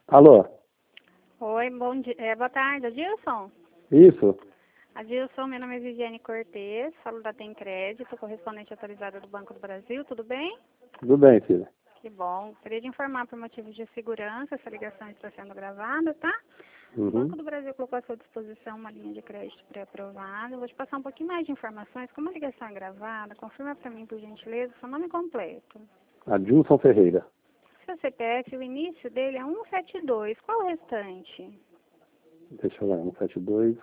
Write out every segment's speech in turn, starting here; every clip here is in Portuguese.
Alô? Oi, bom dia. Boa tarde, Adilson. Isso? Adilson, meu nome é Viviane Cortez, falo da Tem Crédito, correspondente autorizada do Banco do Brasil, tudo bem? Tudo bem, filha. Que bom. Queria te informar por motivos de segurança, essa ligação está sendo gravada, tá? O Banco do Brasil colocou à sua disposição uma linha de crédito pré-aprovada. Eu vou te passar um pouquinho mais de informações. Como a ligação é gravada, confirma para mim, por gentileza, seu nome completo. Adilson Ferreira. Seu CPF, o início dele é 172. Qual o restante? Deixa eu ver, 172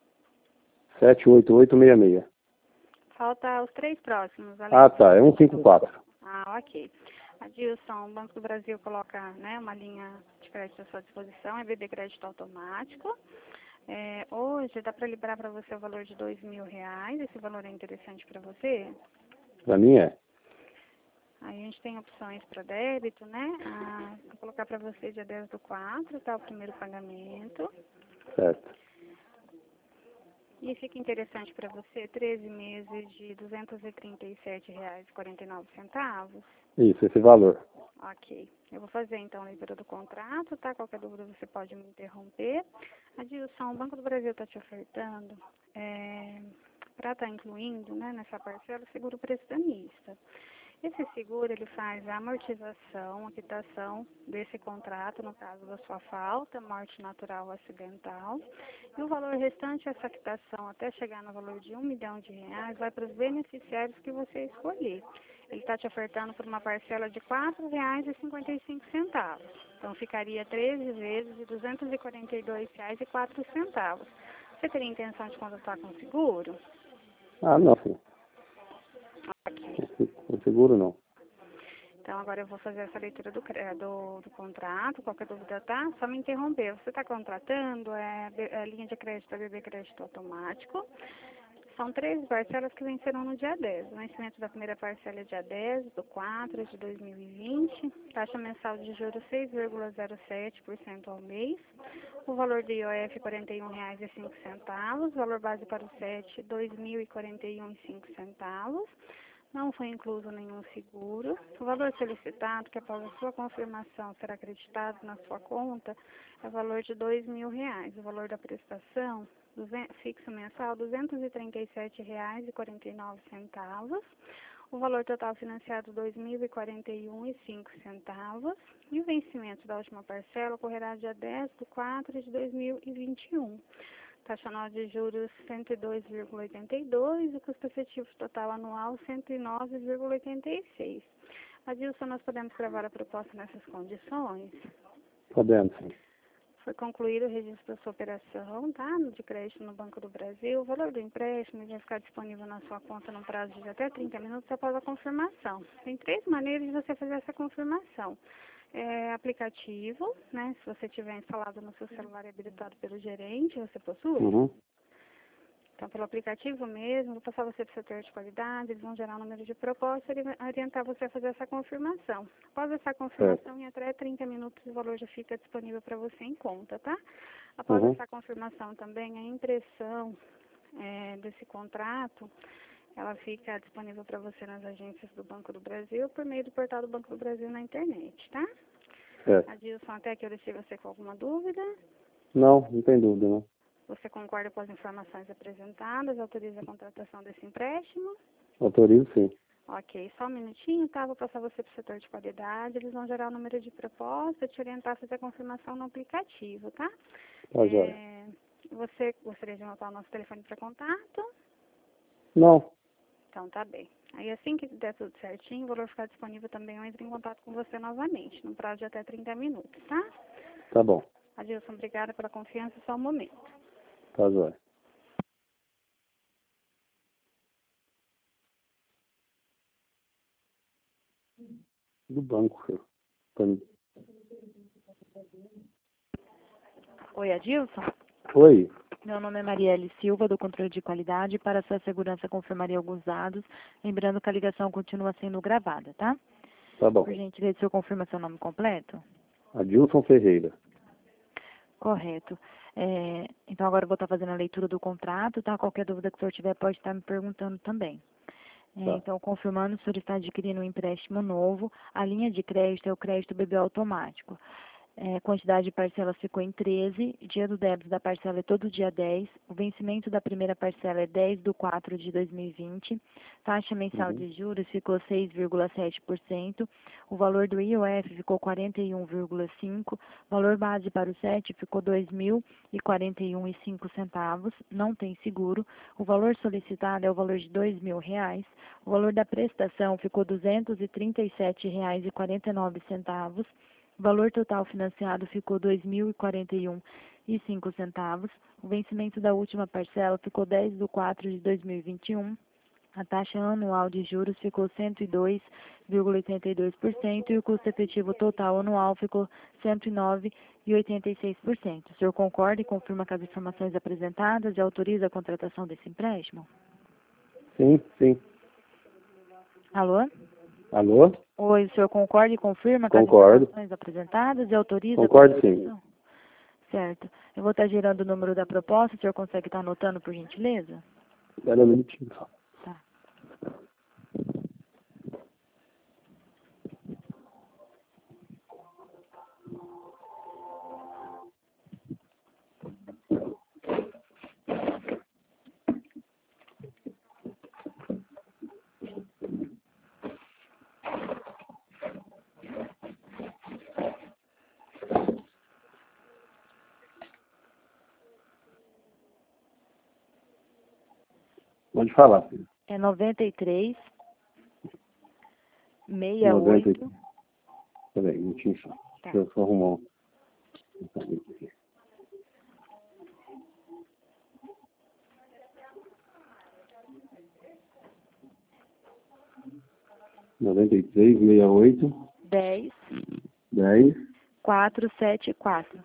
78866. Falta os três próximos. Ah, tá, é 154. Ah, ok. Adilson, o Banco do Brasil coloca, né, uma linha de crédito à sua disposição, é BB Crédito Automático. Hoje dá para liberar para você o valor de R$ 2.000. Esse valor é interessante para você? Pra mim é. Aí a gente tem opções para débito, né? Vou colocar para você dia 10/4, tá? O primeiro pagamento. Certo. E fica interessante para você 13 meses de R$ 237,49. Isso, esse valor. Ok. Eu vou fazer então a leitura do contrato, tá? Qualquer dúvida você pode me interromper. Adilson, o Banco do Brasil está te ofertando para estar incluindo, né, nessa parcela o seguro prestamista. Esse seguro ele faz a amortização, a quitação desse contrato, no caso da sua falta, morte natural ou acidental. E o valor restante dessa quitação, até chegar no valor de R$ 1.000.000, vai para os beneficiários que você escolher. Ele está te ofertando por uma parcela de R$ 4,55. Então ficaria 13 vezes de R$ 242,04. Você teria intenção de contratar com seguro? Ah, não, filho. Com seguro não. Então, agora eu vou fazer essa leitura do contrato. Qualquer dúvida, tá? Só me interromper. Você está contratando a linha de crédito, a BB Crédito Automático. São 13 parcelas que vencerão no dia 10. O vencimento da primeira parcela é dia 10/4 de 2020. Taxa mensal de juros 6,07% ao mês. O valor do IOF R$ 41,05. Valor base para o SET R$ 2.041,05. Não foi incluso nenhum seguro. O valor solicitado, que após a sua confirmação será acreditado na sua conta, é o valor de R$ 2.000. O valor da prestação fixo mensal R$ 237,49. O valor total financiado R$ 2.041,05. E o vencimento da última parcela ocorrerá dia 10/4 de 2021. Taxa anual de juros 102,82 e custo efetivo total anual 109,86. Adilson, nós podemos gravar a proposta nessas condições? Podemos, sim. Foi concluído o registro da sua operação, tá? De crédito no Banco do Brasil. O valor do empréstimo vai ficar disponível na sua conta no prazo de até 30 minutos após a confirmação. Tem 3 maneiras de você fazer essa confirmação. Aplicativo, né? Se você tiver instalado no seu celular e habilitado pelo gerente, você possui? Então, pelo aplicativo mesmo, vou passar você para o setor de qualidade, eles vão gerar um número de proposta e orientar você a fazer essa confirmação. Após essa confirmação, em até 30 minutos, o valor já fica disponível para você em conta, tá? Após essa confirmação também, a impressão desse contrato, ela fica disponível para você nas agências do Banco do Brasil, por meio do portal do Banco do Brasil na internet, tá? Adilson, até aqui eu deixei você com alguma dúvida? Não tem dúvida, não. Você concorda com as informações apresentadas? Autoriza a contratação desse empréstimo? Autorizo, sim. Ok, só um minutinho, tá? Vou passar você para o setor de qualidade. Eles vão gerar o número de proposta, te orientar a fazer a confirmação no aplicativo, tá? Tá, joia. Você gostaria de anotar o nosso telefone para contato? Não. Então, tá bem. Aí, assim que der tudo certinho, o valor ficar disponível também, eu entro em contato com você novamente, no prazo de até 30 minutos, tá? Tá bom. Adilson, obrigada pela confiança, só um momento. Tá, joia. Do banco, filho. Oi, Adilson. Oi. Meu nome é Marielle Silva, do controle de qualidade. Para sua segurança, confirmaria alguns dados. Lembrando que a ligação continua sendo gravada, tá? Tá bom. Por gentileza, o senhor confirma seu nome completo? Adilson Ferreira. Correto. Então, agora eu vou estar fazendo a leitura do contrato, tá? Qualquer dúvida que o senhor tiver, pode estar me perguntando também. Então, confirmando, o senhor está adquirindo um empréstimo novo. A linha de crédito é o crédito BB automático. Quantidade de parcelas ficou em 13, dia do débito da parcela é todo dia 10, o vencimento da primeira parcela é 10/4/2020, taxa mensal de juros ficou 6,7%, o valor do IOF ficou 41,5%, valor base para o SET ficou R$ 2.041,05, não tem seguro, o valor solicitado é o valor de R$ 2.000, o valor da prestação ficou R$ 237,49, o valor total financiado ficou R$ 2.041,05. O vencimento da última parcela ficou 10/4/2021. A taxa anual de juros ficou 102,82% e o custo efetivo total anual ficou 109,86%. O senhor concorda e confirma com as informações apresentadas e autoriza a contratação desse empréstimo? Sim, sim. Alô? Alô? Oi, o senhor concorda e confirma com as Concordo. informações apresentadas e autoriza Concordo, a contratação? Certo. Eu vou estar gerando o número da proposta, o senhor consegue estar anotando, por gentileza? Espera um minutinho só. Tá. Pode falar, filho. É 93 90. 68. Peraí, um minutinho só. Tá. Deixa eu só arrumar um caneta aqui. Noventa e três, 68, 10 10, 474.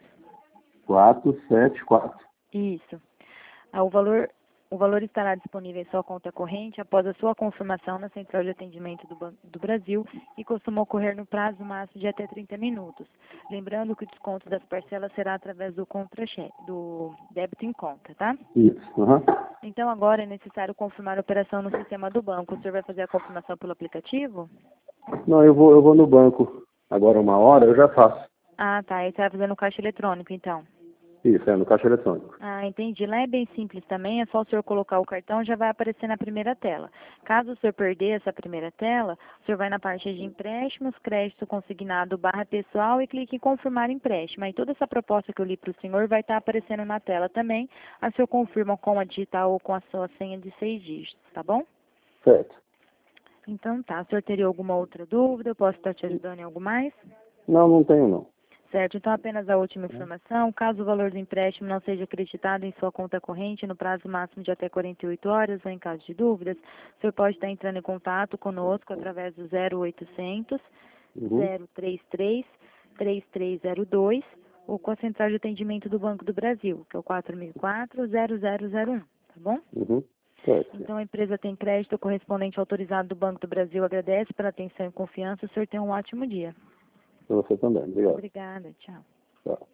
474. Isso. O valor estará disponível em sua conta corrente após a sua confirmação na Central de Atendimento do Banco do Brasil e costuma ocorrer no prazo máximo de até 30 minutos. Lembrando que o desconto das parcelas será através do do débito em conta, tá? Isso, aham. Então agora é necessário confirmar a operação no sistema do banco. O senhor vai fazer a confirmação pelo aplicativo? Não, eu vou no banco. Agora 1 hora eu já faço. Ah, tá. Aí você vai fazer no caixa eletrônico, então. Isso, no caixa eletrônico. Ah, entendi. Lá é bem simples também, é só o senhor colocar o cartão e já vai aparecer na primeira tela. Caso o senhor perder essa primeira tela, o senhor vai na parte de empréstimos, crédito consignado / pessoal e clique em confirmar empréstimo. Aí toda essa proposta que eu li para o senhor vai estar aparecendo na tela também. Aí o senhor confirma com a digital ou com a sua senha de 6 dígitos, tá bom? Certo. Então tá, o senhor teria alguma outra dúvida? Eu posso estar te ajudando em algo mais? Não, não tenho não. Certo, então apenas a última informação, caso o valor do empréstimo não seja acreditado em sua conta corrente no prazo máximo de até 48 horas ou em caso de dúvidas, o senhor pode estar entrando em contato conosco através do 0800 033 3302 ou com a Central de Atendimento do Banco do Brasil, que é o 4004-0001, tá bom? Certo. Então a empresa tem crédito correspondente autorizado do Banco do Brasil, agradece pela atenção e confiança, o senhor tem um ótimo dia. Para você também. Obrigado. Obrigada, tchau. Tchau.